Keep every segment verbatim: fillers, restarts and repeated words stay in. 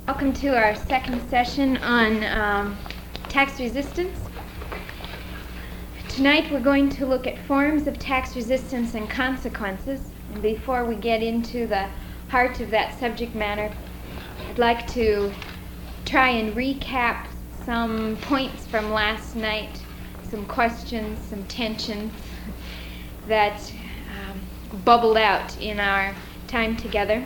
Welcome to our second session on um, tax resistance. Tonight we're going to look at forms of tax resistance and consequences. And before we get into the heart of that subject matter, I'd like to try and recap some points from last night, some questions, some tensions that um, bubbled out in our time together.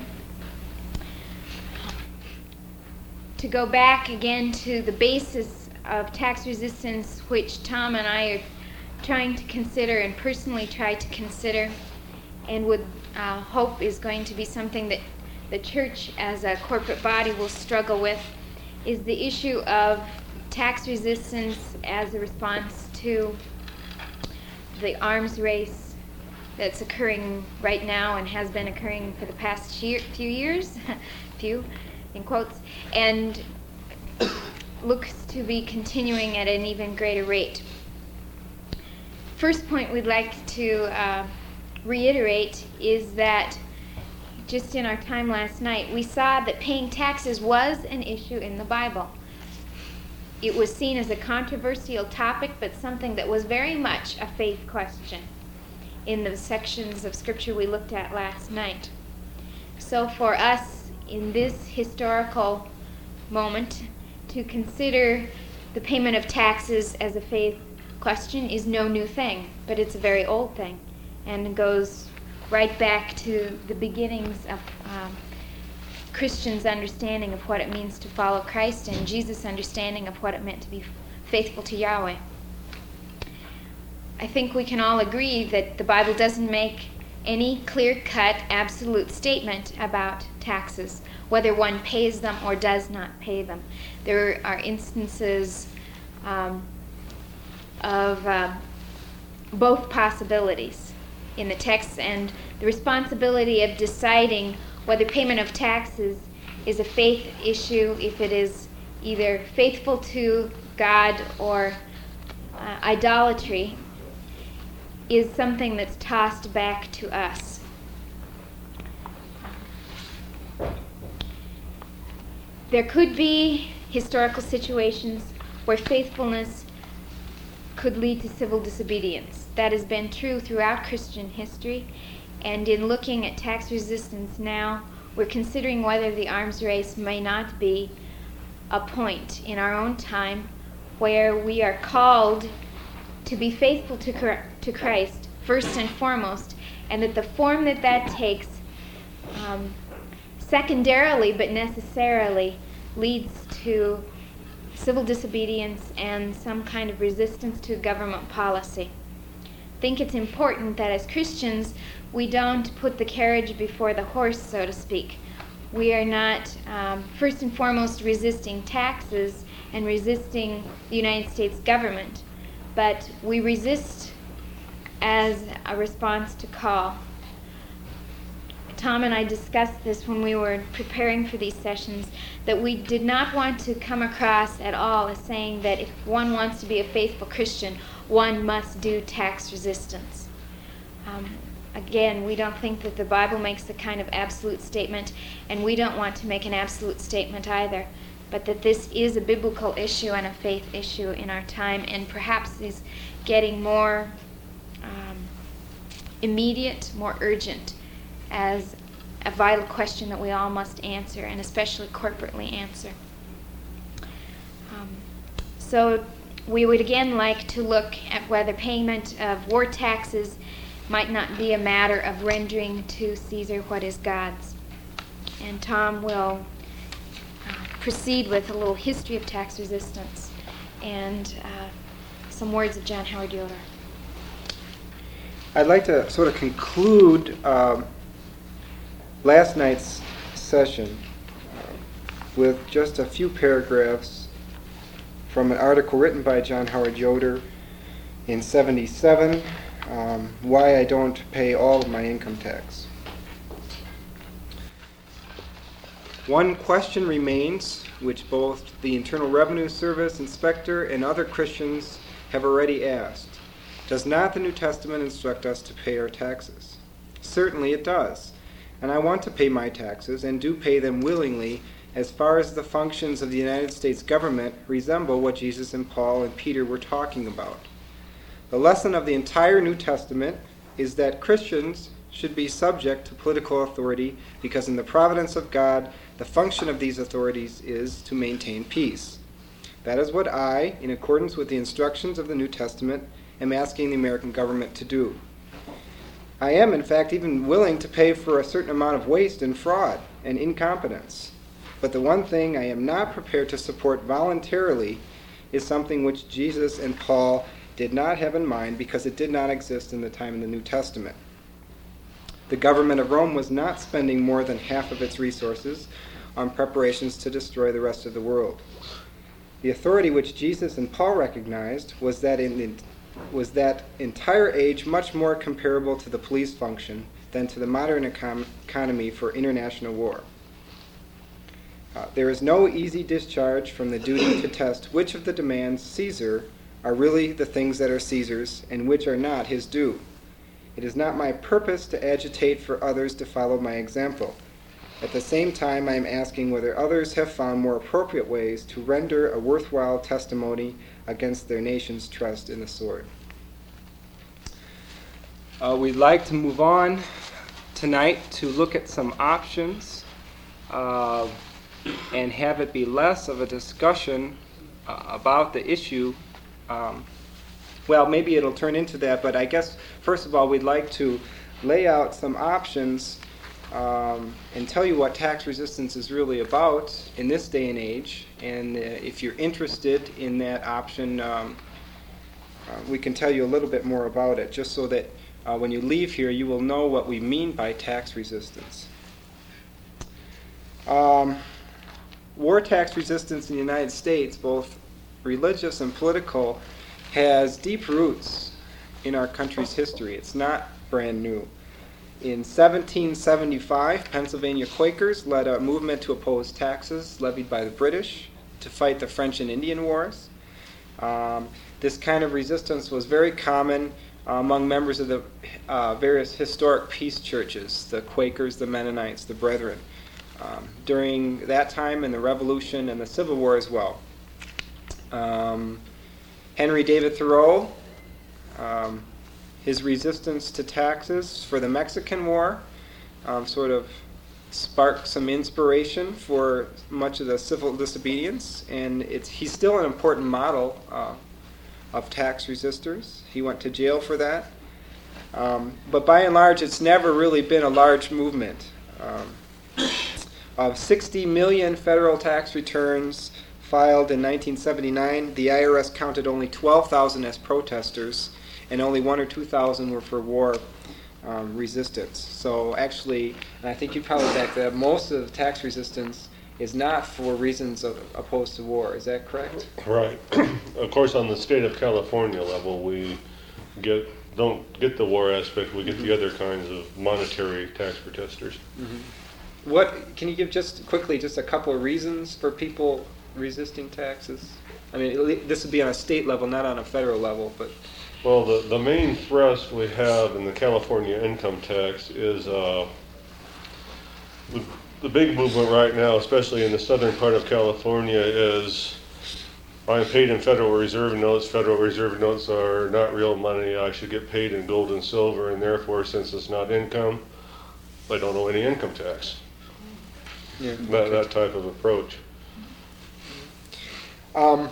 To go back again to the basis of tax resistance, which Tom and I are trying to consider and personally try to consider, and would uh, hope is going to be something that the church as a corporate body will struggle with, is the issue of tax resistance as a response to the arms race that's occurring right now and has been occurring for the past year, few years, few in quotes, and looks to be continuing at an even greater rate. First point we'd like to uh, reiterate is that just in our time last night, we saw that paying taxes was an issue in the Bible. It was seen as a controversial topic, but something that was very much a faith question in the sections of Scripture we looked at last night. So for us, in this historical moment, to consider the payment of taxes as a faith question is no new thing, but it's a very old thing, and goes right back to the beginnings of um, Christians' understanding of what it means to follow Christ and Jesus' understanding of what it meant to be faithful to Yahweh. I think we can all agree that the Bible doesn't make any clear-cut, absolute statement about taxes, whether one pays them or does not pay them. There are instances um, of uh, both possibilities in the text, and the responsibility of deciding whether payment of taxes is a faith issue, if it is either faithful to God or uh, idolatry, is something that's tossed back to us. There could be historical situations where faithfulness could lead to civil disobedience. That has been true throughout Christian history, and in looking at tax resistance now, we're considering whether the arms race may not be a point in our own time where we are called to be faithful to to Christ first and foremost, and that the form that that takes um, secondarily but necessarily leads to civil disobedience and some kind of resistance to government policy. I think it's important that as Christians we don't put the carriage before the horse, so to speak. We are not um, first and foremost resisting taxes and resisting the United States government, but we resist as a response to call. Tom and I discussed this when we were preparing for these sessions, that we did not want to come across at all as saying that if one wants to be a faithful Christian, one must do tax resistance. Um, again, we don't think that the Bible makes the kind of absolute statement, and we don't want to make an absolute statement either, but that this is a biblical issue and a faith issue in our time, and perhaps is getting more um, immediate, more urgent, as a vital question that we all must answer, and especially corporately answer. Um, so we would again like to look at whether payment of war taxes might not be a matter of rendering to Caesar what is God's. And Tom will uh, proceed with a little history of tax resistance and uh, some words of John Howard Yoder. I'd like to sort of conclude um, last night's session uh, with just a few paragraphs from an article written by John Howard Yoder in seventy-seven, um, Why I Don't Pay All of My Income Tax. One question remains, which both the Internal Revenue Service inspector and other Christians have already asked. Does not the New Testament instruct us to pay our taxes? Certainly it does, and I want to pay my taxes and do pay them willingly as far as the functions of the United States government, resemble what Jesus and Paul and Peter were talking about. The lesson of the entire New Testament is that Christians should be subject to political authority because in the providence of God, the function of these authorities is to maintain peace. That is what I, in accordance with the instructions of the New Testament, am asking the American government to do. I am, in fact, even willing to pay for a certain amount of waste and fraud and incompetence. But the one thing I am not prepared to support voluntarily is something which Jesus and Paul did not have in mind because it did not exist in the time of the New Testament. The government of Rome was not spending more than half of its resources on preparations to destroy the rest of the world. The authority which Jesus and Paul recognized was that in was that entire age much more comparable to the police function than to the modern econ- economy for international war. Uh, there is no easy discharge from the duty to test which of the demands Caesar are really the things that are Caesar's and which are not his due. It is not my purpose to agitate for others to follow my example. At the same time, I am asking whether others have found more appropriate ways to render a worthwhile testimony against their nation's trust in the sword. Uh, we'd like to move on tonight to look at some options uh, and have it be less of a discussion uh, about the issue. Um, well, maybe it'll turn into that, but I guess, first of all, we'd like to lay out some options um, and tell you what tax resistance is really about in this day and age. And uh, if you're interested in that option, um, uh, we can tell you a little bit more about it, just so that uh, when you leave here, you will know what we mean by tax resistance. Um, war tax resistance in the United States, both religious and political, has deep roots in our country's history. It's not brand new. In seventeen seventy-five, Pennsylvania Quakers led a movement to oppose taxes levied by the British to fight the French and Indian Wars. Um, this kind of resistance was very common uh, among members of the uh, various historic peace churches, the Quakers, the Mennonites, the Brethren, um, during that time and the Revolution and the Civil War as well. Um, Henry David Thoreau, um, his resistance to taxes for the Mexican War um, sort of sparked some inspiration for much of the civil disobedience, and it's, he's still an important model uh, of tax resistors. He went to jail for that. Um, but by and large, it's never really been a large movement. Um, of sixty million federal tax returns filed in nineteen seventy-nine, the I R S counted only twelve thousand as protesters, and only one or two thousand were for war um, resistance. So actually, and I think you probably back that most of the tax resistance is not for reasons of, opposed to war. Is that correct? Right. Of course, on the state of California level, we get don't get the war aspect. We get mm-hmm. the other kinds of monetary tax protesters. Mm-hmm. What can you give just quickly, just a couple of reasons for people resisting taxes? I mean, this would be on a state level, not on a federal level, but. Well, the, the main thrust we have in the California income tax is uh, the, the big movement right now, especially in the southern part of California, is I'm paid in Federal Reserve notes. Federal Reserve notes are not real money. I should get paid in gold and silver, and therefore, since it's not income, I don't owe any income tax. Yeah, that, okay. that type of approach. Um,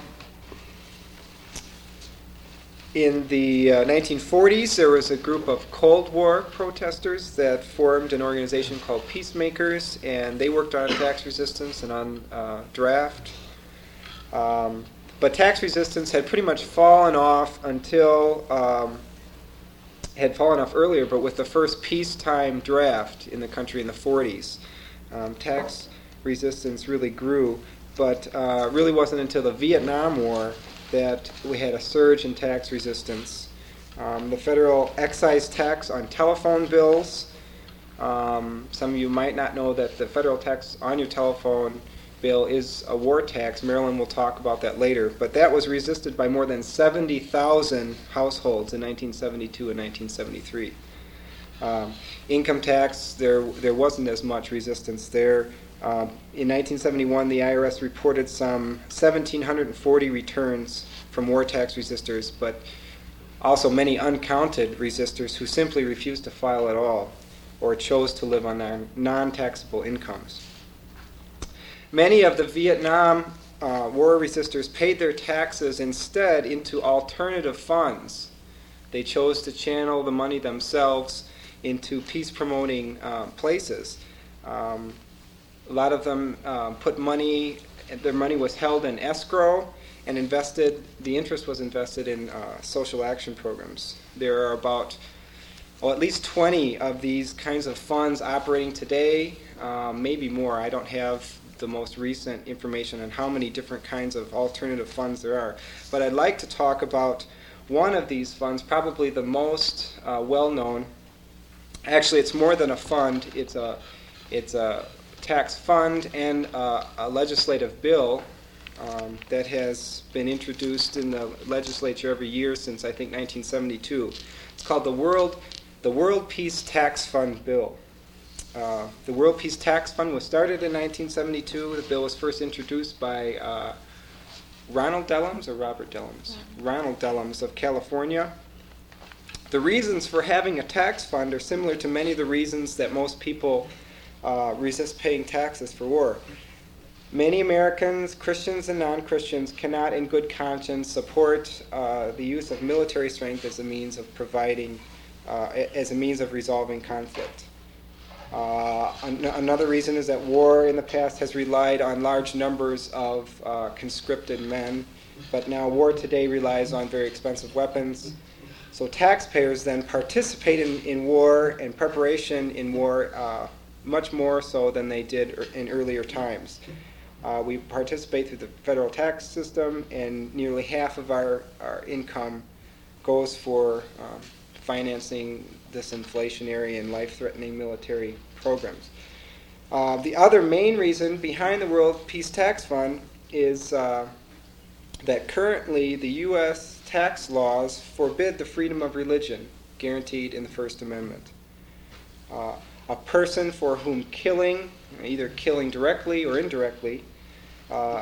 in the uh, nineteen forties, there was a group of Cold War protesters that formed an organization called Peacemakers, and they worked on tax resistance and on uh, draft. Um, but tax resistance had pretty much fallen off until, um, had fallen off earlier, but with the first peacetime draft in the country in the forties. Um, tax resistance really grew, but uh, really wasn't until the Vietnam War that we had a surge in tax resistance. Um, the federal excise tax on telephone bills. Um, some of you might not know that the federal tax on your telephone bill is a war tax. Marilyn will talk about that later. But that was resisted by more than seventy thousand households in nineteen seventy-two and nineteen seventy-three. Um, income tax, there there wasn't as much resistance there. Uh, in nineteen seventy-one, the I R S reported some one thousand seven hundred forty returns from war tax resistors, but also many uncounted resistors who simply refused to file at all or chose to live on their non-taxable incomes. Many of the Vietnam uh, war resistors paid their taxes instead into alternative funds. They chose to channel the money themselves into peace-promoting uh, places. Um, a lot of them uh, put money, their money was held in escrow and invested, the interest was invested in uh, social action programs. There are about, well, at least twenty of these kinds of funds operating today, um, maybe more. I don't have the most recent information on how many different kinds of alternative funds there are. But I'd like to talk about one of these funds, probably the most uh, well-known. Actually, it's more than a fund. It's a, it's a tax fund and uh, a legislative bill um, that has been introduced in the legislature every year since, I think, nineteen seventy-two. It's called the World, the World Peace Tax Fund Bill. Uh, the World Peace Tax Fund was started in nineteen seventy-two. The bill was first introduced by uh, Ronald Dellums or Robert Dellums? Ronald Dellums of California. The reasons for having a tax fund are similar to many of the reasons that most people uh, resist paying taxes for war. Many Americans, Christians and non-Christians, cannot in good conscience support uh, the use of military strength as a means of providing, uh, as a means of resolving conflict. Uh, an- another reason is that war in the past has relied on large numbers of uh, conscripted men, but now war today relies on very expensive weapons. So taxpayers then participate in, in war and preparation in war uh, much more so than they did in earlier times. Uh, we participate through the federal tax system, and nearly half of our, our income goes for um, financing this inflationary and life-threatening military programs. Uh, the other main reason behind the World Peace Tax Fund is uh, that currently the U S tax laws forbid the freedom of religion guaranteed in the First Amendment. Uh, a person for whom killing, either killing directly or indirectly, uh,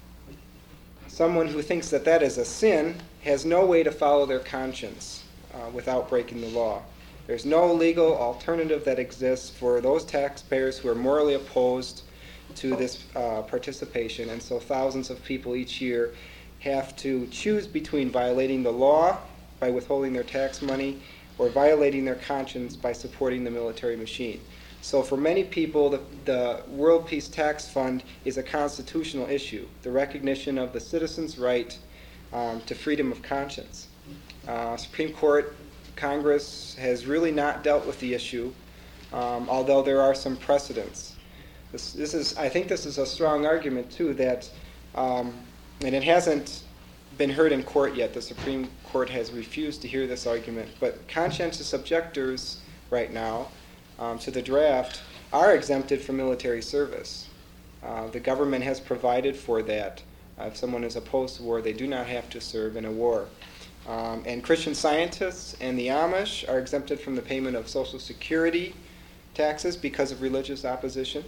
someone who thinks that that is a sin has no way to follow their conscience uh, without breaking the law. There's no legal alternative that exists for those taxpayers who are morally opposed to this uh, participation, and so thousands of people each year have to choose between violating the law by withholding their tax money or violating their conscience by supporting the military machine. So for many people, the, the World Peace Tax Fund is a constitutional issue, the recognition of the citizen's right um, to freedom of conscience. Uh, Supreme Court, Congress has really not dealt with the issue, um, although there are some precedents. This, this is, I think this is a strong argument, too, that, um, and it hasn't been heard in court yet. The Supreme Court has refused to hear this argument, but conscientious objectors right now um, to the draft are exempted from military service. Uh, the government has provided for that. Uh, if someone is opposed to war, they do not have to serve in a war. Um, and Christian Scientists and the Amish are exempted from the payment of Social Security taxes because of religious opposition.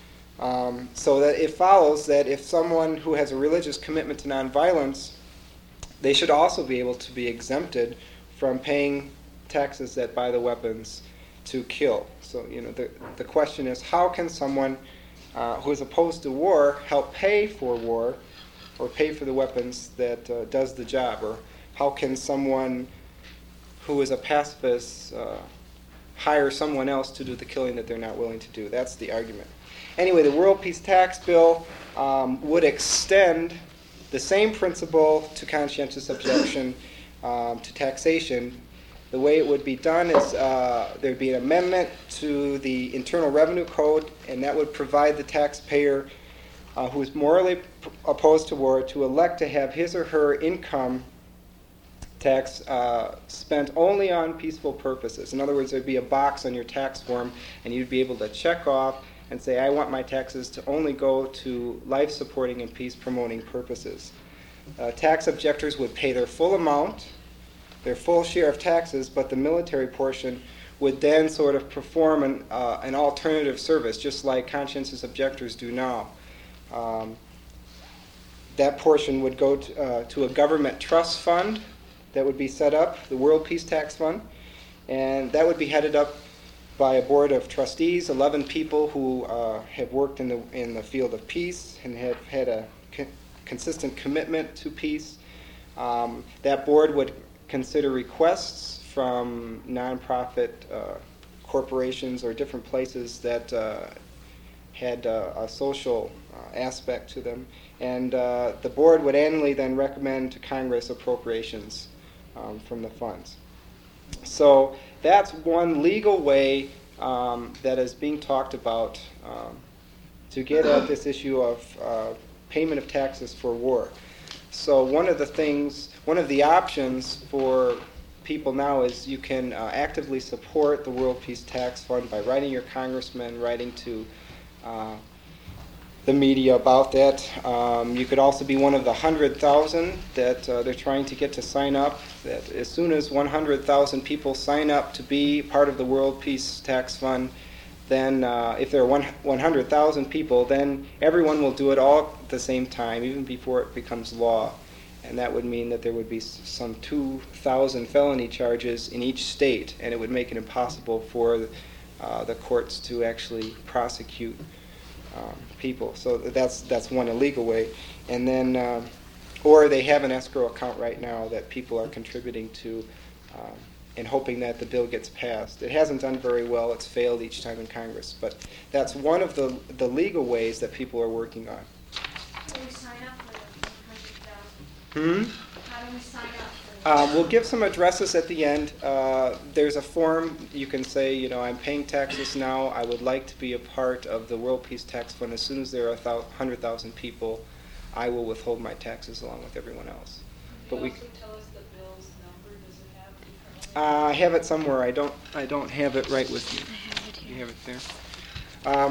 Um, so that it follows that if someone who has a religious commitment to nonviolence, they should also be able to be exempted from paying taxes that buy the weapons to kill. So, you know, the, the question is, how can someone uh, who is opposed to war help pay for war or pay for the weapons that uh, does the job? Or how can someone who is a pacifist uh, hire someone else to do the killing that they're not willing to do? That's the argument. Anyway, the World Peace Tax Bill um, would extend the same principle to conscientious objection um, to taxation. The way it would be done is uh, there would be an amendment to the Internal Revenue Code, and that would provide the taxpayer uh, who is morally p- opposed to war to elect to have his or her income tax uh, spent only on peaceful purposes. In other words, there would be a box on your tax form, and you'd be able to check off and say, I want my taxes to only go to life-supporting and peace-promoting purposes. Uh, tax objectors would pay their full amount, their full share of taxes, but the military portion would then sort of perform an, uh, an alternative service, just like conscientious objectors do now. Um, that portion would go to, uh, to a government trust fund that would be set up, the World Peace Tax Fund, and that would be headed up by a board of trustees, eleven people who uh, have worked in the in the field of peace and have had a co- consistent commitment to peace. Um, that board would consider requests from nonprofit uh, corporations or different places that uh, had uh, a social uh, aspect to them, and uh, the board would annually then recommend to Congress appropriations um, from the funds. So that's one legal way um, that is being talked about um, to get at this issue of uh, payment of taxes for war. So one of the things, one of the options for people now is you can uh, actively support the World Peace Tax Fund by writing your congressman, writing to uh, the media about that. Um, you could also be one of the one hundred thousand that uh, they're trying to get to sign up. That as soon as one hundred thousand people sign up to be part of the World Peace Tax Fund, then uh, if there are one hundred thousand people, then everyone will do it all at the same time, even before it becomes law. And that would mean that there would be some two thousand felony charges in each state, and it would make it impossible for uh, the courts to actually prosecute Um, people. So that's that's one illegal way. And then, um, or they have an escrow account right now that people are contributing to um, and hoping that the bill gets passed. It hasn't done very well. It's failed each time in Congress. But that's one of the the legal ways that people are working on. How do we sign up for the one hundred thousand? Hmm? How do we sign up for Uh, we'll give some addresses at the end. Uh, there's a form you can say, you know, I'm paying taxes now. I would like to be a part of the World Peace Tax Fund. As soon as there are one hundred thousand people, I will withhold my taxes along with everyone else. But we. Can you also tell us the bill's number? Does it have different? Uh, I have it somewhere. I don't. I don't have it right with me. I have it You here. have it there. Um,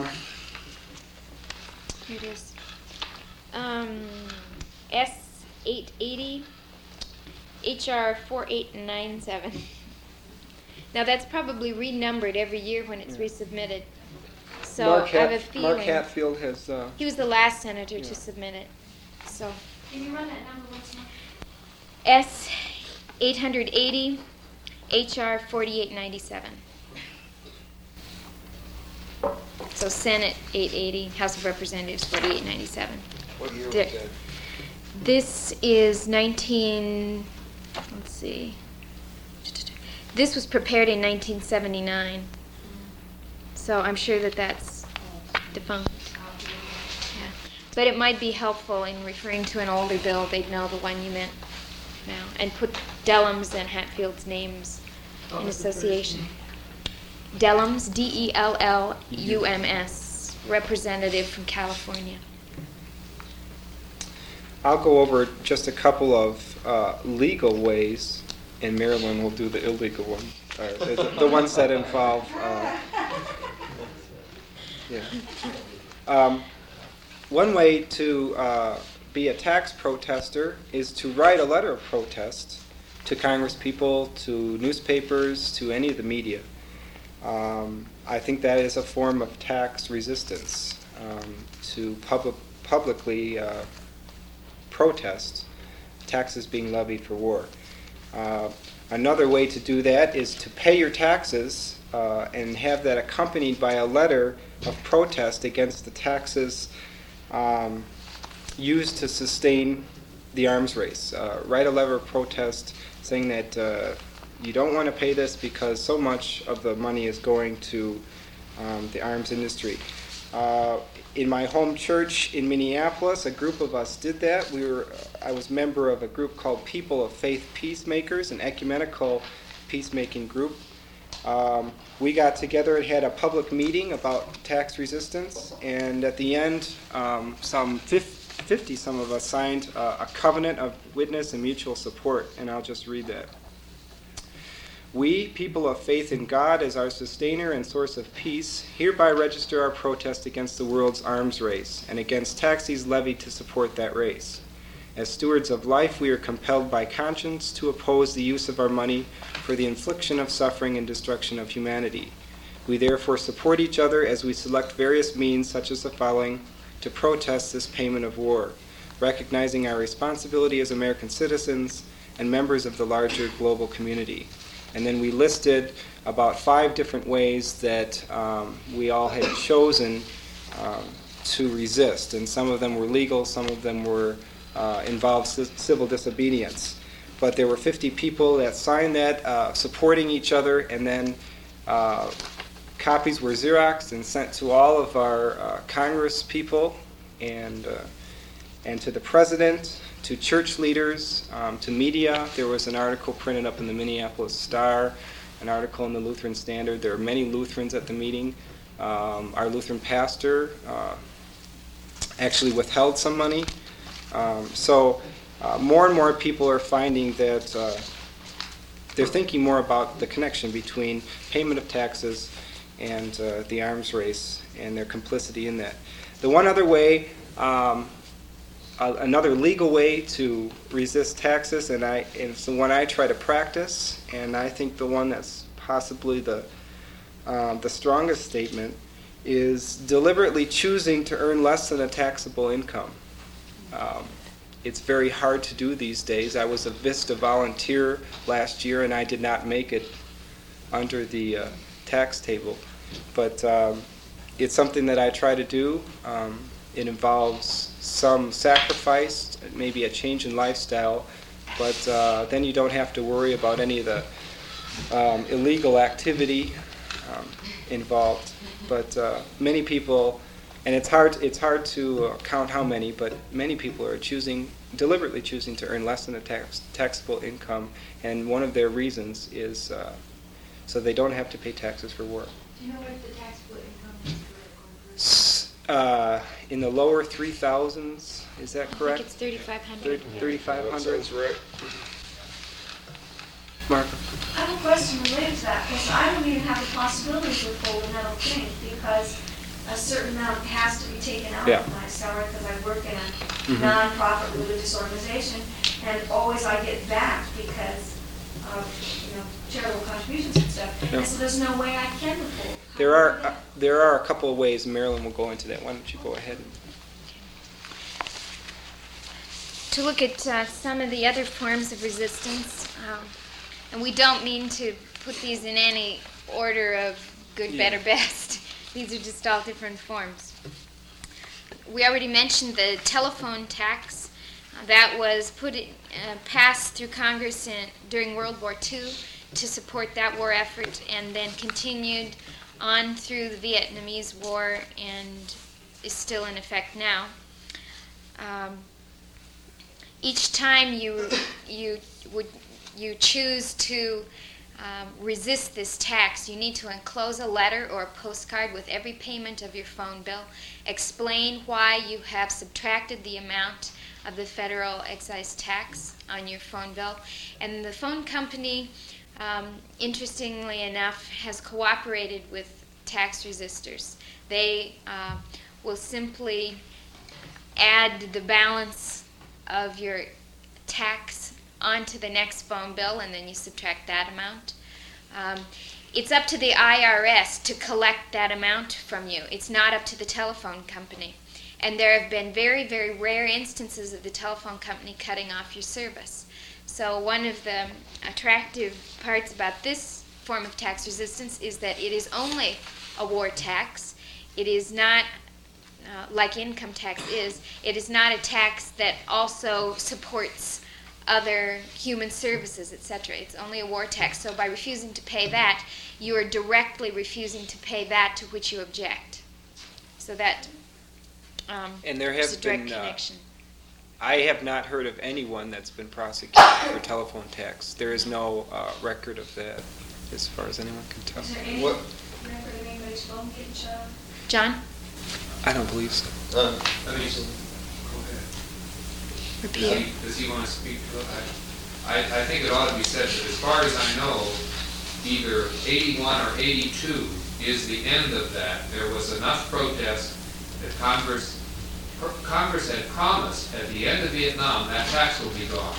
Here it is. Um, S eight eighty, H R four eight nine seven. Now that's probably renumbered every year when it's Yeah. resubmitted. So Mark, I have a Hat- feeling Mark Hatfield has. Uh, he was the last senator Yeah. to submit it. So Can you run that number once more? S eight eighty, H R forty-eight ninety-seven. So Senate eight eighty, House of Representatives forty-eight ninety-seven. what year was There- that? This is nineteen, let's see. This was prepared in nineteen seventy-nine. So I'm sure that that's defunct. Yeah. But it might be helpful in referring to an older bill, they'd know the one you meant now. And put Dellum's and Hatfield's names in association. Dellum's, D E L L U M S, representative from California. I'll go over just a couple of uh, legal ways, and Marilyn will do the illegal ones, or the, the ones that involve. Uh, yeah. Um, one way to uh, be a tax protester is to write a letter of protest to Congresspeople, to newspapers, to any of the media. Um, I think that is a form of tax resistance, um, to public, publicly uh, protest taxes being levied for war. Uh, another way to do that is to pay your taxes uh, and have that accompanied by a letter of protest against the taxes um, used to sustain the arms race. Uh, write a letter of protest saying that uh, you don't want to pay this because so much of the money is going to um, the arms industry. Uh, in my home church in Minneapolis, a group of us did that. We were, I was member of a group called People of Faith Peacemakers, an ecumenical peacemaking group. Um, we got together and had a public meeting about tax resistance, and at the end, um, some fifty, some of us signed uh, a covenant of witness and mutual support, and I'll just read that. We, people of faith in God as our sustainer and source of peace, hereby register our protest against the world's arms race and against taxes levied to support that race. As stewards of life, we are compelled by conscience to oppose the use of our money for the infliction of suffering and destruction of humanity. We therefore support each other as we select various means, such as the following, to protest this payment of war, recognizing our responsibility as American citizens and members of the larger global community. And then we listed about five different ways that um, we all had chosen um, to resist. And some of them were legal, some of them were uh, involved c- civil disobedience. But there were fifty people that signed that, uh, supporting each other, and then uh, copies were Xeroxed and sent to all of our uh, Congress people and, uh, and to the president, to church leaders, um, to media. There was an article printed up in the Minneapolis Star, an article in the Lutheran Standard. There are many Lutherans at the meeting. Um, our Lutheran pastor uh, actually withheld some money. Um, so uh, more and more people are finding that uh, they're thinking more about the connection between payment of taxes and uh, the arms race and their complicity in that. The one other way, um, Uh, another legal way to resist taxes, and I and it's the one I try to practice, and I think the one that's possibly the uh, the strongest statement is deliberately choosing to earn less than a taxable income. Um, it's very hard to do these days. I was a VISTA volunteer last year, and I did not make it under the uh, tax table, but um, it's something that I try to do. Um, it involves some sacrifice, maybe a change in lifestyle, but uh, then you don't have to worry about any of the um, illegal activity um, involved. But uh, many people, and it's hard it's hard to uh, count how many, but many people are choosing, deliberately choosing to earn less than a tax, taxable income, and one of their reasons is uh, so they don't have to pay taxes for work. Do you know what the taxable income is for a corporation? S- Uh, in the lower three thousands, is that I correct? think it's thirty-five hundred. thirty-five hundred? That sounds right. Mark? I have a question related to that, because I don't even have the possibility to withhold another thing, because a certain amount has to be taken out Yeah. of my salary, because I work in a Mhm. non-profit religious organization, and always I get back because of, you know, charitable contributions and stuff. Yeah. And so there's no way I can withhold. There are uh, there are a couple of ways. Marilyn will go into that. Why don't you go ahead? To look at uh, some of the other forms of resistance, um, and we don't mean to put these in any order of good, Yeah. better, best. These are just all different forms. We already mentioned the telephone tax. Uh, that was put in, uh, passed through Congress in, during World War Two to support that war effort, and then continued on through the Vietnamese War and is still in effect now. Um, each time you you would you choose to um, resist this tax, you need to enclose a letter or a postcard with every payment of your phone bill. Explain why you have subtracted the amount of the federal excise tax on your phone bill, and the phone company, Um, interestingly enough, has cooperated with tax resistors. They uh, will simply add the balance of your tax onto the next phone bill, and then you subtract that amount. Um, it's up to the I R S to collect that amount from you. It's not up to the telephone company. And there have been very, very rare instances of the telephone company cutting off your service. So one of the attractive parts about this form of tax resistance is that it is only a war tax. It is not, uh, like income tax is, it is not a tax that also supports other human services, et cetera. It's only a war tax. So by refusing to pay that, you are directly refusing to pay that to which you object. So that um, And there is has a direct been, uh, connection. I have not heard of anyone that's been prosecuted for telephone tax. There is no uh, record of that, as far as anyone can tell. Is there any What- record of anybody's phone getting shut off? John, I don't believe so. Uh, I mean, go ahead. repeat Does it. he, does he want to speak to it? I, I, I think it ought to be said that as far as I know, either eighty-one or eighty-two is the end of that. There was enough protest that Congress Congress had promised at the end of Vietnam that tax will be gone.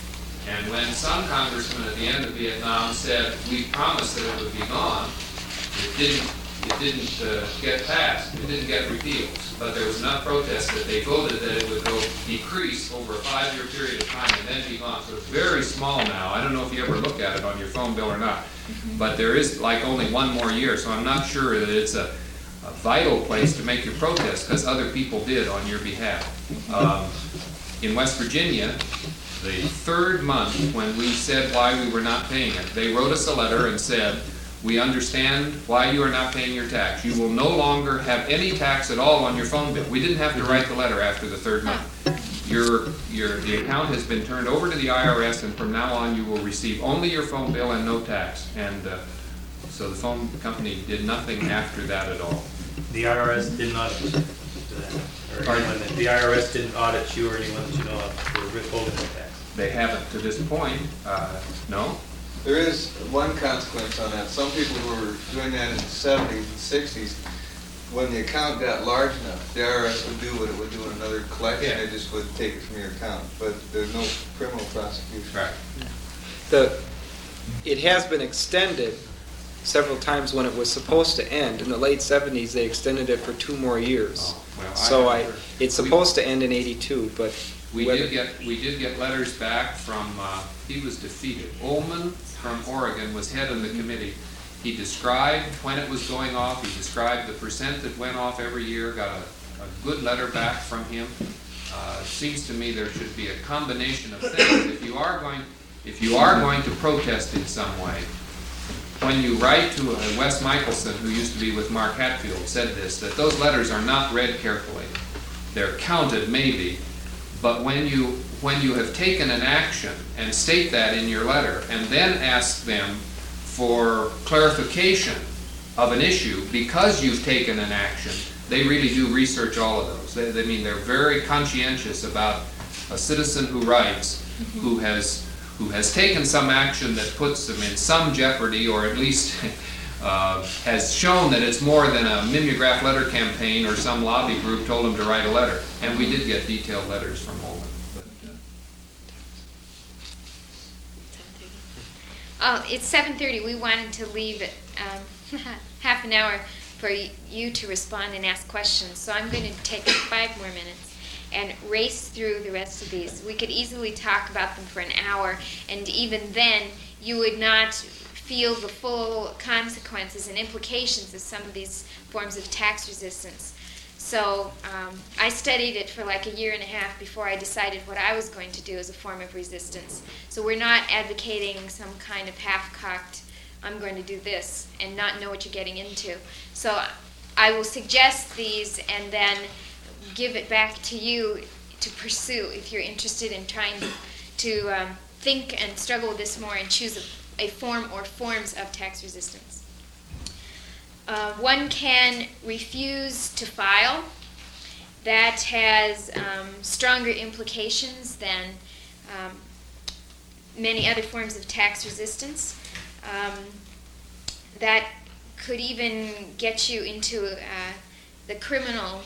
And when some congressman at the end of Vietnam said, we promised that it would be gone, it didn't, it didn't uh, get passed, it didn't get repealed. But there was enough protest that they voted that it would go decrease over a five-year period of time and then be gone. So it's very small now. I don't know if you ever look at it on your phone bill or not. Mm-hmm. But there is like only one more year, so I'm not sure that it's a, a vital place to make your protest because other people did on your behalf. Um, in West Virginia, the third month when we said why we were not paying it, they wrote us a letter and said, we understand why you are not paying your tax. You will no longer have any tax at all on your phone bill. We didn't have to write the letter after the third month. Your, your, the account has been turned over to the I R S, and from now on you will receive only your phone bill and no tax. And uh, so the phone company did nothing after that at all. The I R S did not audit that, or anyone that, the I R S didn't audit you or anyone that you know of for withholding the tax. They haven't to this point, uh, no? There is one consequence on that. Some people who were doing that in the seventies and sixties, when the account got large enough, the I R S would do what it would do in another collection. Yeah. They just would take it from your account. But there's no criminal prosecution. Right. The, it has been extended several times when it was supposed to end. In the late seventies, they extended it for two more years. Oh, well, I So I, remember. it's supposed to end in eighty-two, but We whether- did get, we did get letters back from, uh, he was defeated. Ullman from Oregon was head of the committee. He described when it was going off, he described the percent that went off every year, got a, a good letter back from him. Uh, it seems to me there should be a combination of things. If you are going, if you are going to protest in some way, when you write to uh, Wes Michelson, who used to be with Mark Hatfield, said this, that those letters are not read carefully. They're counted maybe, but when you when you have taken an action and state that in your letter and then ask them for clarification of an issue because you've taken an action, they really do research all of those. They, they mean they're very conscientious about a citizen who writes, mm-hmm. who has who has taken some action that puts them in some jeopardy, or at least uh, has shown that it's more than a mimeograph letter campaign or some lobby group told them to write a letter. And we did get detailed letters from Holman. Oh, it's seven thirty. We wanted to leave it um, half an hour for y- you to respond and ask questions. So I'm going to take five more minutes and race through the rest of these. We could easily talk about them for an hour, and even then you would not feel the full consequences and implications of some of these forms of tax resistance. So um, I studied it for like a year and a half before I decided what I was going to do as a form of resistance. So we're not advocating some kind of half-cocked, I'm going to do this, and not know what you're getting into. So I will suggest these and then give it back to you to pursue if you're interested in trying to um, think and struggle with this more and choose a, a form or forms of tax resistance. Uh, one can refuse to file. That has um, stronger implications than um, many other forms of tax resistance. Um, that could even get you into uh, the criminal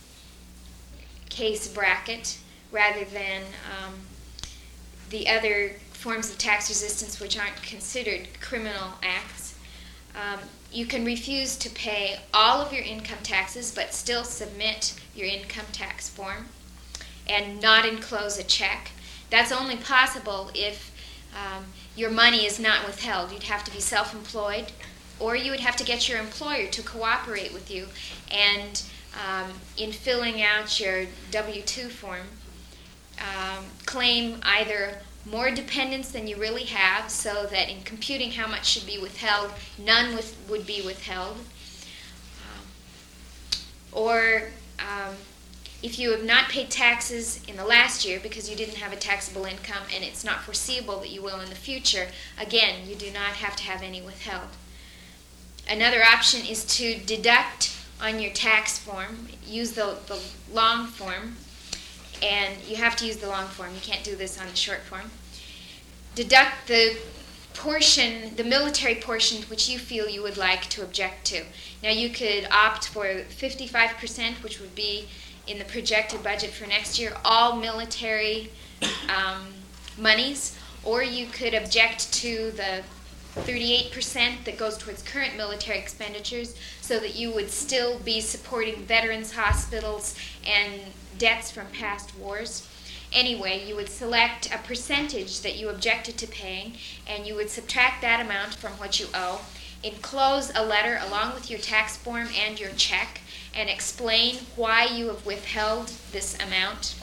case bracket rather than um, the other forms of tax resistance which aren't considered criminal acts. Um, you can refuse to pay all of your income taxes but still submit your income tax form and not enclose a check. That's only possible if um, your money is not withheld. You'd have to be self-employed, or you would have to get your employer to cooperate with you and um, in filling out your W two form, um, claim either more dependents than you really have, so that in computing how much should be withheld, none with, would be withheld. Um, or um, if you have not paid taxes in the last year because you didn't have a taxable income and it's not foreseeable that you will in the future, again, you do not have to have any withheld. Another option is to deduct on your tax form. Use the, the long form. And you have to use the long form. You can't do this on the short form. Deduct the portion, the military portion, which you feel you would like to object to. Now, you could opt for fifty-five percent, which would be in the projected budget for next year all military um, monies, or you could object to the thirty-eight percent that goes towards current military expenditures, so that you would still be supporting veterans hospitals and debts from past wars. Anyway, you would select a percentage that you objected to paying, and you would subtract that amount from what you owe, enclose a letter along with your tax form and your check, and explain why you have withheld this amount.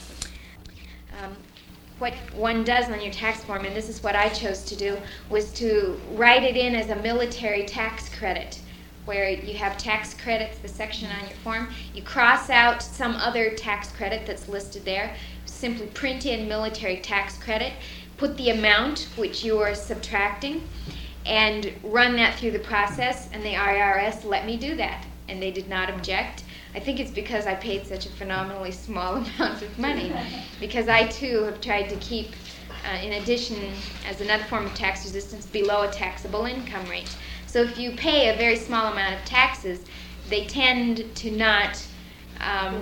Um, what one does on your tax form, and this is what I chose to do, was to write it in as a military tax credit, where you have tax credits, the section on your form. You cross out some other tax credit that's listed there, simply print in military tax credit, put the amount which you are subtracting, and run that through the process, and the I R S let me do that, and they did not object. I think it's because I paid such a phenomenally small amount of money, because I too have tried to keep, uh, in addition, as another form of tax resistance, below a taxable income rate. So if you pay a very small amount of taxes, they tend to not um,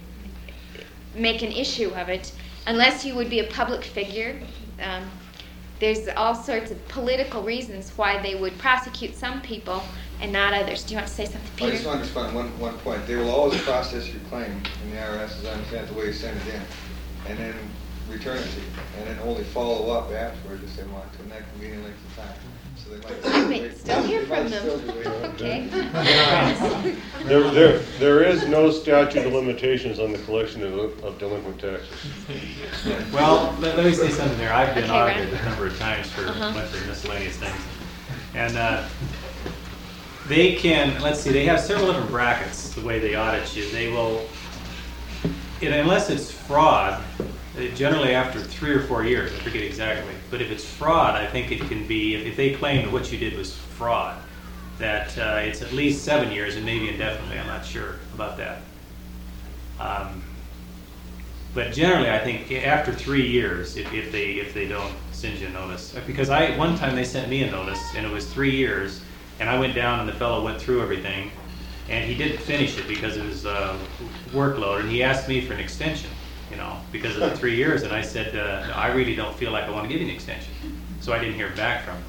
make an issue of it, unless you would be a public figure. Um, there's all sorts of political reasons why they would prosecute some people and not others. Do you want to say something, Peter? I just want to respond one, one point. They will always process your claim in the I R S, as I understand it, the way you send it in, and then return it to you, and then only follow up afterwards if they want to, and that can be any length of time. So they might I may still hear they might from them. still be waiting. Okay. There, there, there is no statute of limitations on the collection of, of delinquent taxes. Well, let, let me say something there. I've been Okay, audited Ron. a number of times for Uh-huh. a bunch of miscellaneous things. And uh, they can, let's see, they have several different brackets, the way they audit you. They will, it, unless it's fraud, uh, generally after three or four years, I forget exactly, but if it's fraud, I think it can be, if, if they claim that what you did was fraud, that uh, it's at least seven years and maybe indefinitely. I'm not sure about that. Um, but generally, I think after three years, if, if they if they don't send you a notice, because I one time they sent me a notice and it was three years, and I went down and the fellow went through everything, and he didn't finish it because of his uh, workload, and he asked me for an extension, you know, because of the three years, and I said, uh, no, I really don't feel like I want to give you an extension, so I didn't hear back from him.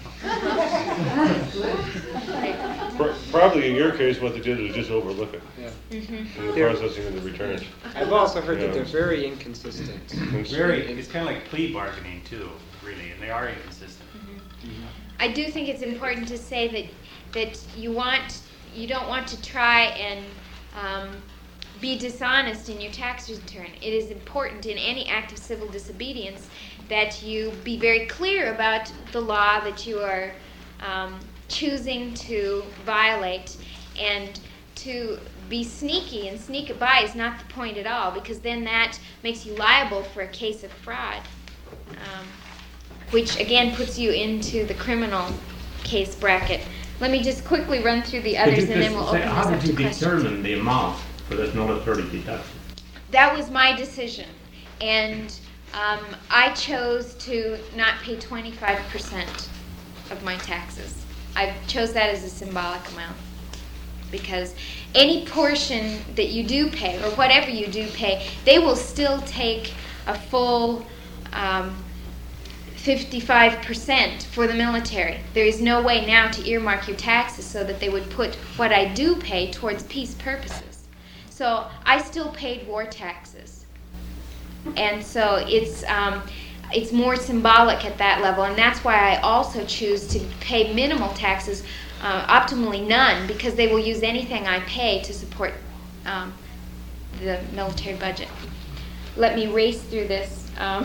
Pro- Probably in your case, what they did is just overlook it Yeah. Mm-hmm. in the There- processing of the returns. I've also heard that Yeah. they're very inconsistent. Very, it's kind of like plea bargaining too, really, and they are inconsistent. I do think it's important to say that that you want you don't want to try and um, be dishonest in your tax return. It is important in any act of civil disobedience that you be very clear about the law that you are um, choosing to violate, and to be sneaky and sneak it by is not the point at all, because then that makes you liable for a case of fraud, um, which again puts you into the criminal case bracket. Let me just quickly run through the others, and then we'll open this How up did to you questions. determine the amount for this military deduction? That was my decision, and um, I chose to not pay twenty-five percent of my taxes. I chose that as a symbolic amount, because any portion that you do pay, or whatever you do pay, they will still take a full um, fifty-five percent for the military. There is no way now to earmark your taxes so that they would put what I do pay towards peace purposes. So I still paid war taxes. And so it's um, it's more symbolic at that level, and that's why I also choose to pay minimal taxes, uh, optimally none, because they will use anything I pay to support um, the military budget. Let me race through this. Um,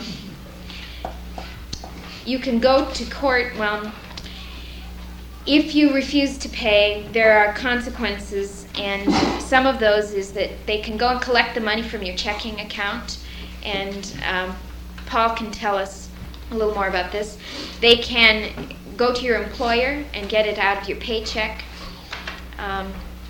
you can go to court. Well, if you refuse to pay, there are consequences, and some of those is that they can go and collect the money from your checking account, and um, Paul can tell us a little more about this. They can go to your employer and get it out of your paycheck. Um,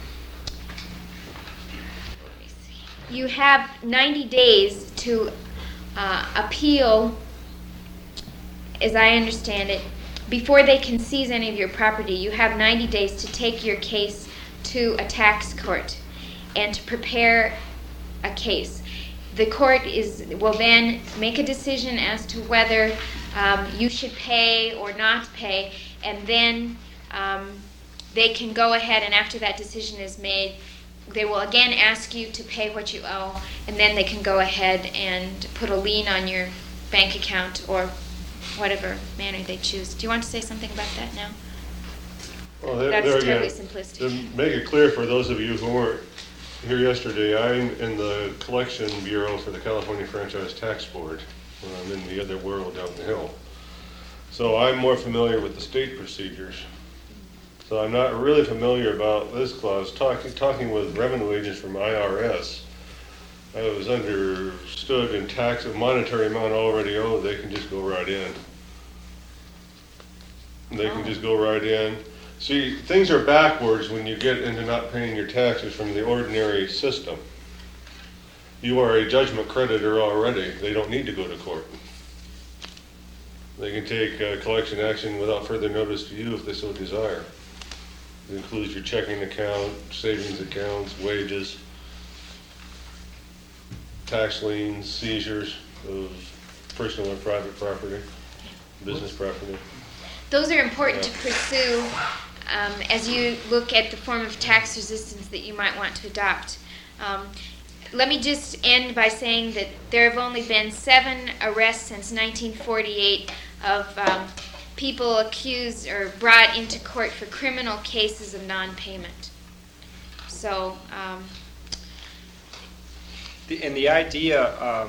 you have ninety days to uh, appeal, as I understand it. Before they can seize any of your property, you have ninety days to take your case to a tax court and to prepare a case. The court is will then make a decision as to whether um, you should pay or not pay, and then um, they can go ahead, and after that decision is made, they will again ask you to pay what you owe, and then they can go ahead and put a lien on your bank account or whatever manner they choose. Do you want to say something about that now? Well, there, That's there totally again, simplistic. to make it clear for those of you who weren't here yesterday, I'm in the collection bureau for the California Franchise Tax Board when I'm in the other world down the hill. So I'm more familiar with the state procedures. So I'm not really familiar about this clause. Talking, talking with revenue agents from I R S, I was understood in tax, a monetary amount already owed, they can just go right in. They can just go right in. See, things are backwards when you get into not paying your taxes from the ordinary system. You are a judgment creditor already. They don't need to go to court. They can take uh, collection action without further notice to you if they so desire. It includes your checking account, savings accounts, wages, tax liens, seizures of personal and private property, business property. Those are important Yeah. to pursue um, as you look at the form of tax resistance that you might want to adopt. Um, let me just end by saying that there have only been seven arrests since nineteen forty-eight of um, people accused or brought into court for criminal cases of non-payment. So, um, The, and the idea um,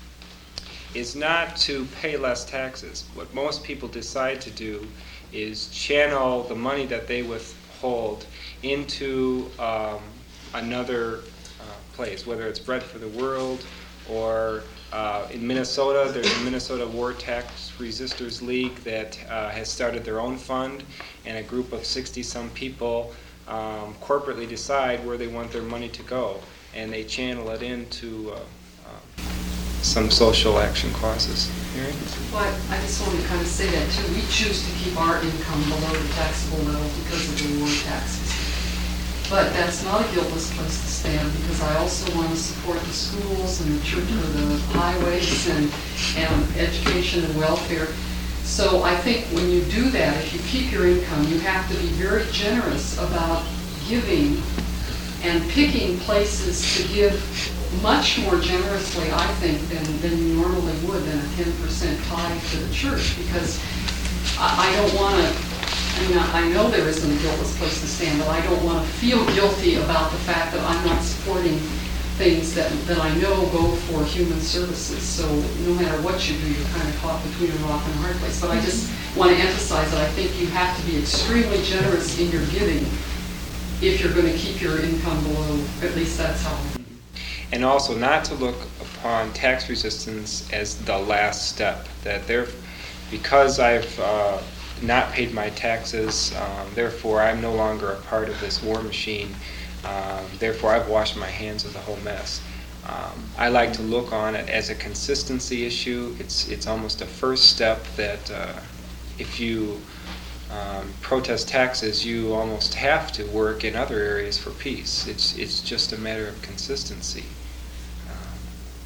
is not to pay less taxes. What most people decide to do is channel the money that they withhold into um, another uh, place, whether it's Bread for the World or uh, in Minnesota, there's a Minnesota War Tax Resisters League that uh, has started their own fund, and a group of sixty-some people um, corporately decide where they want their money to go, and they channel it into uh, uh, some social action causes. Mary? But I just want to kind of say that too. We choose to keep our income below the taxable level because of the war taxes. But that's not a guiltless place to stand, because I also want to support the schools and the church, or the highways and, and education and welfare. So I think when you do that, if you keep your income, you have to be very generous about giving and picking places to give much more generously, I think, than, than you normally would, than a ten percent tithe to the church, because I, I don't want to, I mean, I know there isn't a guiltless place to stand, but I don't want to feel guilty about the fact that I'm not supporting things that, that I know go for human services. So no matter what you do, you're kind of caught between a rock and a hard place. But I just want to emphasize that I think you have to be extremely generous in your giving if you're going to keep your income below, at least that's how. And also not to look upon tax resistance as the last step, that there, because I've uh, not paid my taxes, um, therefore I'm no longer a part of this war machine, um, therefore I've washed my hands of the whole mess. Um, I like to look on it as a consistency issue. It's, it's almost a first step that uh, if you um, protest taxes, you almost have to work in other areas for peace. It's, it's just a matter of consistency. Um,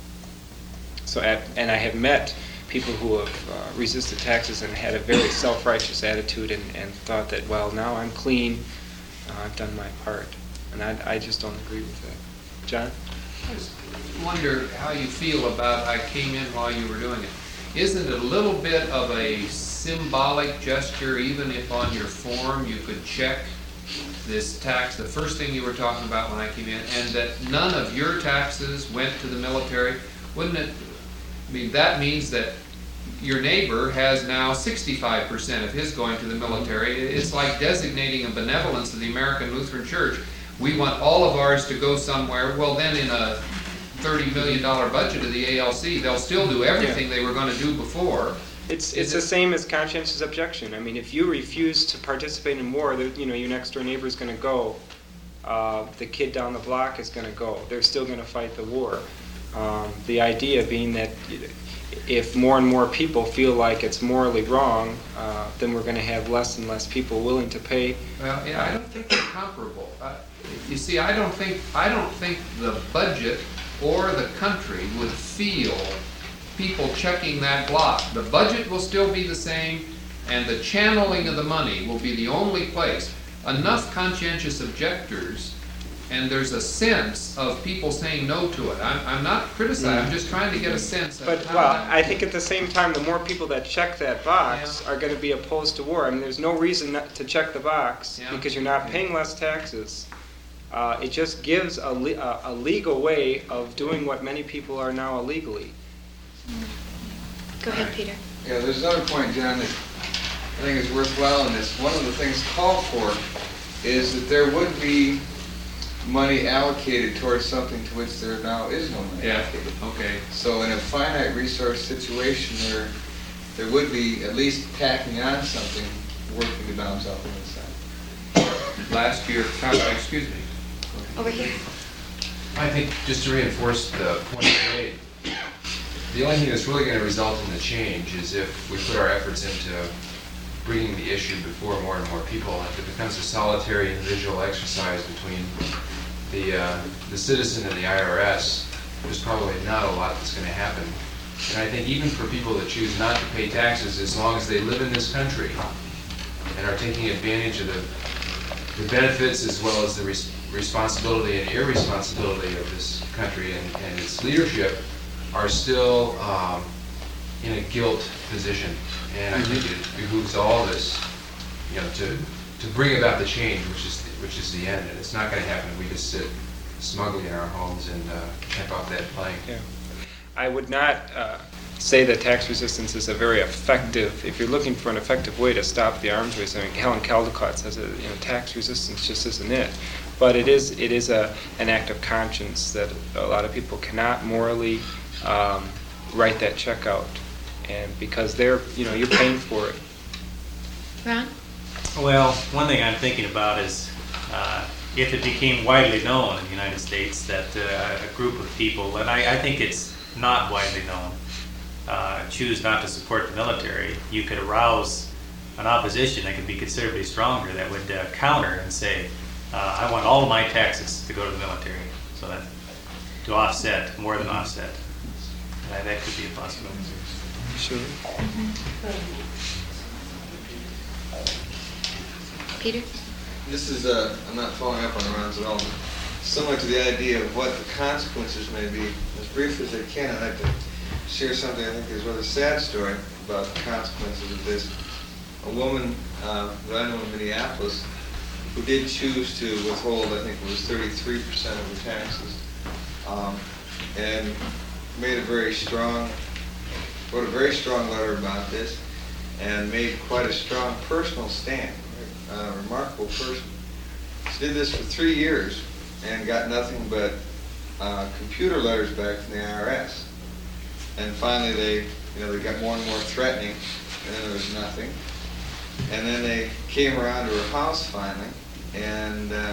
so, at, and I have met people who have uh, resisted taxes and had a very self-righteous attitude and, and thought that, well, now I'm clean, uh, I've done my part. And I, I just don't agree with that. John? I just wonder how you feel about, I came in while you were doing it. Isn't it a little bit of a symbolic gesture, even if on your form you could check this tax, the first thing you were talking about when I came in, and that none of your taxes went to the military? Wouldn't it, I mean, that means that your neighbor has now sixty-five percent of his going to the military. It's like designating a benevolence of the American Lutheran Church. We want all of ours to go somewhere. Well, then in a thirty million dollar budget of the A L C, they'll still do everything yeah. they were going to do before. It's it's the same as conscientious objection. I mean, if you refuse to participate in war, you know, your next door neighbor is going to go. Uh, the kid down the block is going to go. They're still going to fight the war. Um, the idea being that if more and more people feel like it's morally wrong, uh, then we're going to have less and less people willing to pay. Well, yeah, I don't think they're comparable. Uh, you see, I don't think I don't think the budget or the country would feel people checking that block. The budget will still be the same, and the channeling of the money will be the only place. Enough conscientious objectors, and there's a sense of people saying no to it. I'm, I'm not criticizing, I'm just trying to get a sense of But, how well, that- I think at the same time, the more people that check that box Yeah. are gonna be opposed to war. I mean, there's no reason not to check the box, Yeah. because you're not paying less taxes. Uh, it just gives a, le- a, a legal way of doing what many people are now illegally. Go ahead, Peter. Yeah, there's another point, John, that I think is worthwhile in this. One of the things called for is that there would be money allocated towards something to which there now is no money Yeah, allocated. okay. So in a finite resource situation, there, there would be at least tacking on something working to balance out the inside. Last year, uh, excuse me. Over here. I think, just to reinforce the point you made, the only thing that's really going to result in the change is if we put our efforts into bringing the issue before more and more people. If it becomes a solitary individual exercise between the, uh, the citizen and the I R S, there's probably not a lot that's going to happen. And I think even for people that choose not to pay taxes, as long as they live in this country and are taking advantage of the, the benefits as well as the res responsibility and irresponsibility of this country and, and its leadership, are still um, in a guilt position. And I think it behooves all of us, you know, to, to bring about the change, which is the, which is the end. And it's not going to happen if we just sit smugly in our homes and uh, check off that plank. Yeah. I would not uh, say that tax resistance is a very effective, if you're looking for an effective way to stop the arms race. I mean, Helen Caldecott says that, you know, tax resistance just isn't it. But it is, it is a, an act of conscience that a lot of people cannot morally um, write that check out. And because they're, you know, you're paying for it. Ron? Well, one thing I'm thinking about is uh, if it became widely known in the United States that uh, a group of people, and I, I think it's not widely known, uh, choose not to support the military, you could arouse an opposition that could be considerably stronger that would uh, counter and say, uh, I want all of my taxes to go to the military, so that to offset, more than offset. Uh, that could be a possibility. Sure. Peter? This is, uh, I'm not following up on Ron's at all, but similar to the idea of what the consequences may be. As brief as I can, I'd like to share something I think is a rather sad story about the consequences of this. A woman uh, that I know in Minneapolis who did choose to withhold, I think it was thirty-three percent of her taxes, um, and made a very strong, wrote a very strong letter about this, and made quite a strong personal stand. A remarkable person. She did this for three years and got nothing but uh, computer letters back from the I R S. And finally, they, you know, they got more and more threatening, and then there was nothing. And then they came around to her house finally and uh,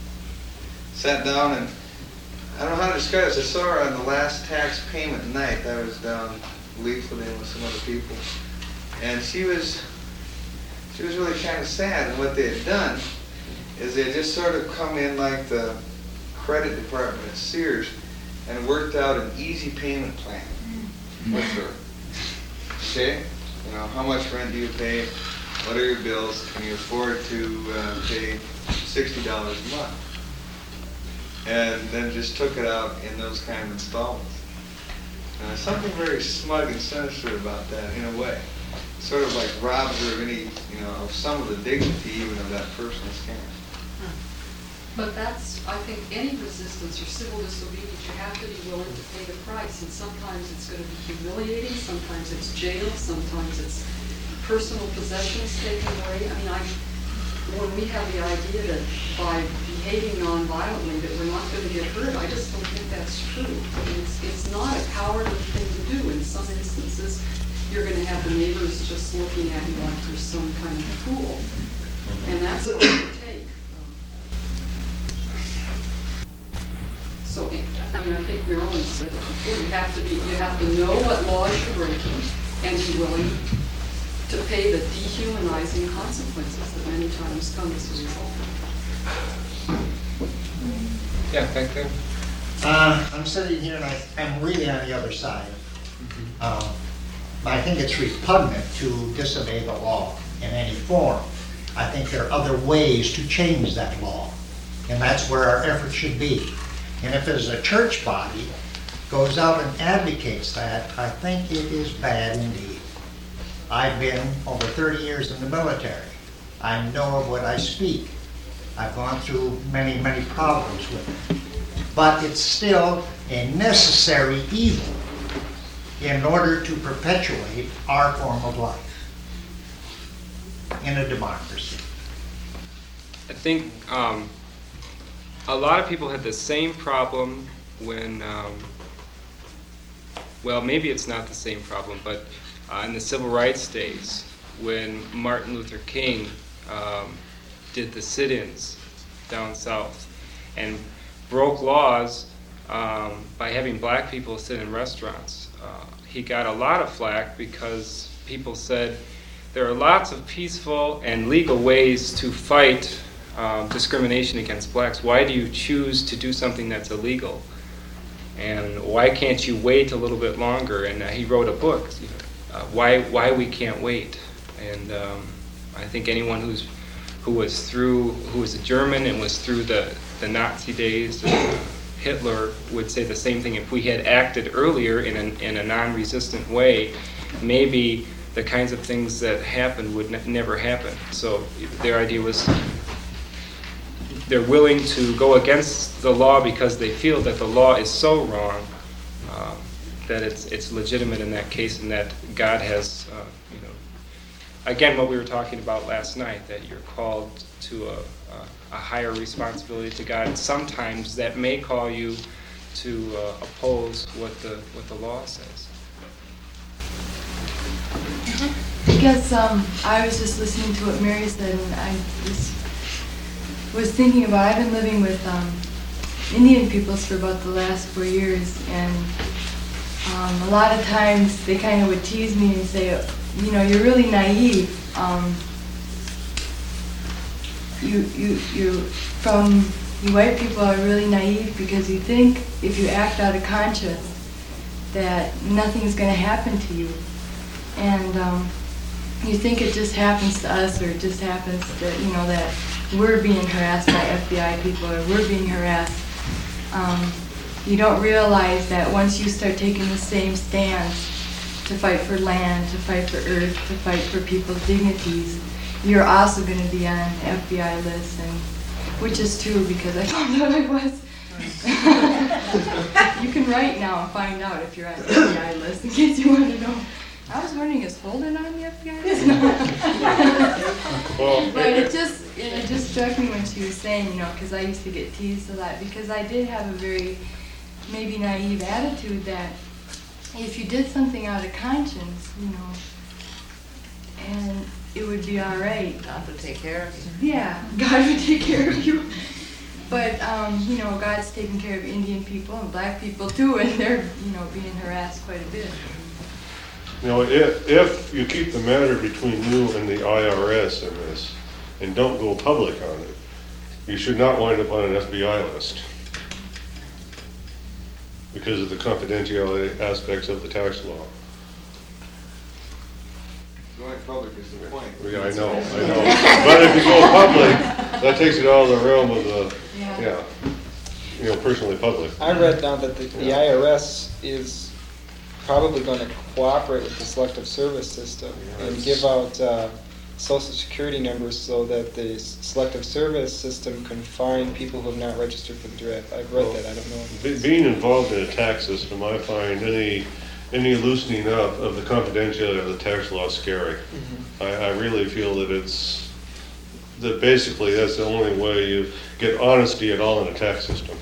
sat down, and I don't know how to describe this. I saw her on the last tax payment night. I was down leafleting with some other people, and she was. She was really kind of sad, and what they had done is they had just sort of come in like the credit department at Sears and worked out an easy payment plan with her. Okay? You know, how much rent do you pay? What are your bills? Can you afford to uh, pay sixty dollars a month? And then just took it out in those kind of installments. And there's something very smug and sinister about that in a way. Sort of like robs her of any, you know, of some of the dignity even of that personal stand. But that's, I think, any resistance or civil disobedience, you have to be willing to pay the price. And sometimes it's going to be humiliating, sometimes it's jail, sometimes it's personal possessions taken away. I mean, I, when we have the idea that by behaving non-violently that we're not going to get hurt, I just don't think that's true. I mean, it's, it's not a cowardly thing to do. In some instances, you're going to have the neighbors just looking at you like you're some kind of fool. And that's what it would take. So, I mean, I think we're always said it before. You have to be, you have to know what laws you're breaking and be willing to pay the dehumanizing consequences that many times come as a result. Yeah, thank you. Uh, I'm sitting here and I, I'm really on the other side. Um, I think it's repugnant to disobey the law in any form. I think there are other ways to change that law, and that's where our effort should be. And if as a church body goes out and advocates that, I think it is bad indeed. I've been over thirty years in the military. I know of what I speak. I've gone through many, many problems with it. But it's still a necessary evil in order to perpetuate our form of life in a democracy. I think um, a lot of people had the same problem when, um, well, maybe it's not the same problem, but uh, in the civil rights days, when Martin Luther King um, did the sit-ins down south and broke laws um, by having black people sit in restaurants. Uh, he got a lot of flack because people said there are lots of peaceful and legal ways to fight um, discrimination against blacks. Why do you choose to do something that's illegal? And why can't you wait a little bit longer? And uh, he wrote a book, you know, uh, why why we can't wait. And um, I think anyone who's who was through who was a German and was through the the Nazi days, uh, Hitler would say the same thing. If we had acted earlier in a, in a non-resistant way, maybe the kinds of things that happened would ne- never happen. So their idea was they're willing to go against the law because they feel that the law is so wrong uh, that it's it's legitimate in that case, and that God has, uh, you know, again, what we were talking about last night, that you're called to a, a, a higher responsibility to God. And sometimes that may call you to uh, oppose what the what the law says. I guess um, I was just listening to what Mary said, and I just was thinking about, I've been living with um, Indian peoples for about the last four years, and um, a lot of times they kind of would tease me and say, you know, you're really naive. Um, you, you, you, from you white people are really naive because you think if you act out of conscience that nothing's going to happen to you. And um, you think it just happens to us, or it just happens that, you know, that we're being harassed by F B I people, or we're being harassed. Um, you don't realize that once you start taking the same stance to fight for land, to fight for earth, to fight for people's dignities, you're also going to be on an F B I list, and which is true because I found out I was. You can write now and find out if you're on the F B I list in case you want to know. I was wondering, is Holden on the F B I list? But it just it just struck me when she was saying, you know, because I used to get teased a lot because I did have a very maybe naive attitude that if you did something out of conscience, you know, and it would be all right. God would take care of you. Yeah, God would take care of you. But, um, you know, God's taking care of Indian people and black people too, and they're, you know, being harassed quite a bit. You know, if, if you keep the matter between you and the I R S in this, and don't go public on it, you should not wind up on an F B I list because of the confidentiality aspects of the tax law. Going public is the point. Yeah, I know, I know. But if you go public, that takes it out of the realm of the, Yeah. yeah, you know, personally public. I read now that the, the I R S is probably going to cooperate with the Selective Service System and give out uh, social security numbers so that the s- Selective Service System can find people who have not registered for the draft. I've read that, I don't know. if Be- it's- Being involved in a tax system, I find any any loosening up of the confidentiality of the tax law scary. Mhm. I, I really feel that it's, that basically that's the only way you get honesty at all in a tax system.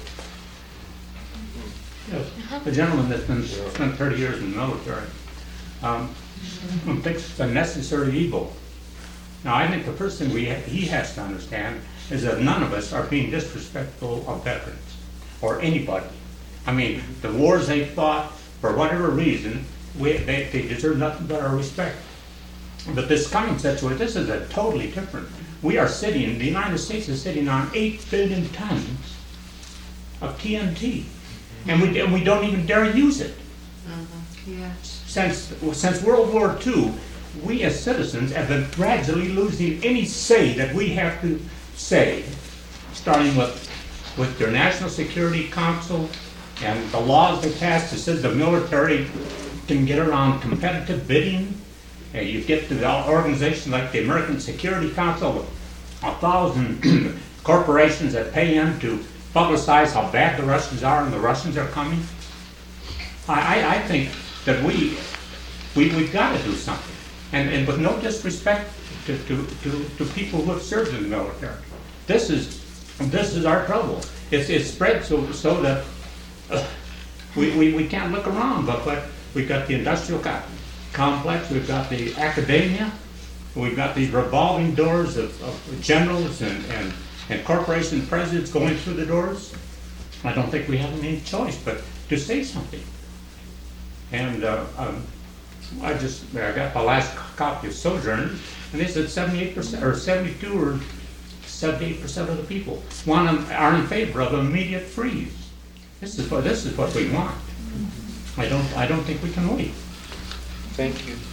Yes, the gentleman that's been, spent thirty years in the military, um, thinks it's a necessary evil. Now, I think the first thing we, ha- he has to understand is that none of us are being disrespectful of veterans, or anybody. I mean, the wars they fought, for whatever reason, we, they, they deserve nothing but our respect. But this coming situation, this is a totally different. We are sitting, the United States is sitting on eight billion tons of T N T. and we, and we don't even dare use it. Yeah. Since, since World War Two, we as citizens have been gradually losing any say that we have to say, starting with, with their National Security Council and the laws they passed that says the military can get around competitive bidding. And you get to the organizations like the American Security Council, a thousand corporations that pay in to publicize how bad the Russians are and the Russians are coming. I, I, I think that we, we, we've got to do something. And, and with no disrespect to, to, to, to people who have served in the military. This is, this is our trouble. It's, it's spread so, so that uh, we, we, we can't look around, but, but we've got the industrial co complex, we've got the academia, we've got these revolving doors of, of generals and, and, and corporation presidents going through the doors. I don't think we have any choice but to say something. And uh, um, I just, I got the last copy of Sojourner, and they said seventy-eight percent, or seventy-two or seventy-eight percent of the people want to, are in favor of an immediate freeze. This is what, this is what we want. I don't, I don't think we can wait. Thank you.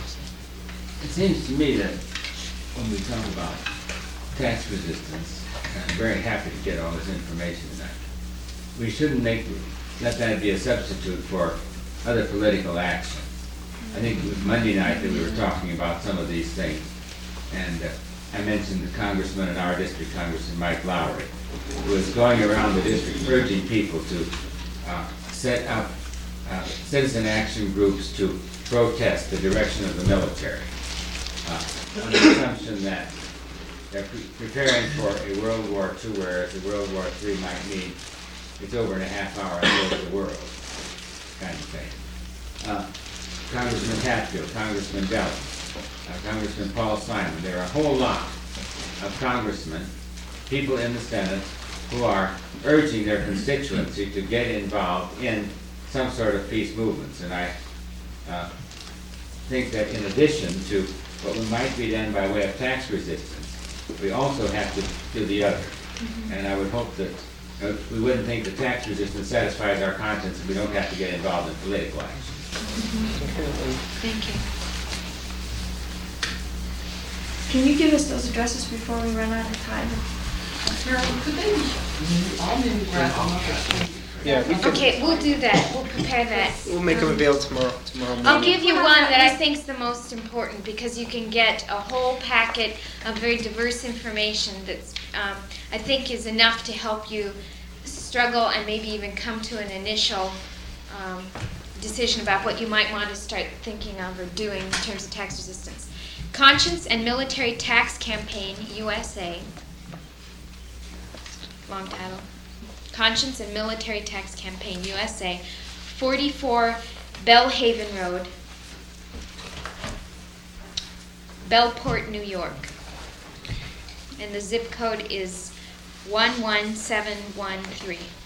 It seems to me that when we talk about tax resistance, and I'm very happy to get all this information tonight, we shouldn't make, let that be a substitute for other political action. I think it was Monday night that we were talking about some of these things, and uh, I mentioned the congressman in our district, Congressman Mike Lowry, who was going around the district urging people to uh, set up uh, citizen action groups to protest the direction of the military, uh, on the assumption that they're pre preparing for a World War Two, whereas a World War Three might mean it's over in a half hour and over the world, kind of thing. Uh, Congressman Hatfield, Congressman Dellin, uh, Congressman Paul Simon, there are a whole lot of congressmen, people in the Senate, who are urging their constituency to get involved in some sort of peace movements. And I uh, think that in addition to what we might be done by way of tax resistance, we also have to do the other. Mm-hmm. And I would hope that uh, we wouldn't think that tax resistance satisfies our conscience and we don't have to get involved in political action. Thank you. Can you give us those addresses before we run out of time? Marilyn, could they be, all maybe grab them up? Yeah, we can, Okay, we'll do that. We'll prepare that. we'll make them available tomorrow, tomorrow morning. I'll give you one that I think is the most important because you can get a whole packet of very diverse information that's, um, I think, is enough to help you struggle and maybe even come to an initial um, decision about what you might want to start thinking of or doing in terms of tax resistance. Conscience and Military Tax Campaign, U S A. Long title. Conscience and Military Tax Campaign, U S A, forty-four Bellhaven Road, Bellport, New York. And the zip code is one one seven one three.